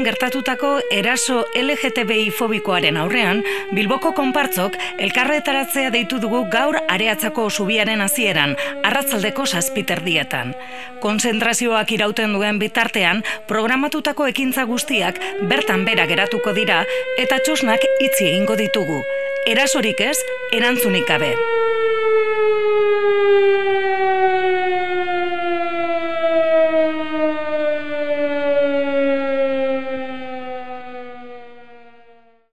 gertatutako eraso LGTBI fobikoaren aurrean, Bilboko konpartzok elkarretaratzea deitu dugu gaur Areatzako zubiaren hasieran, arratsaldeko 7:00. Konzentrazioak irauten duen bitartean, programatutako ekintza guztiak bertan bera geratuko dira eta txosnak itzi egingo ditugu. Erasorik ez, erantzunik gabe.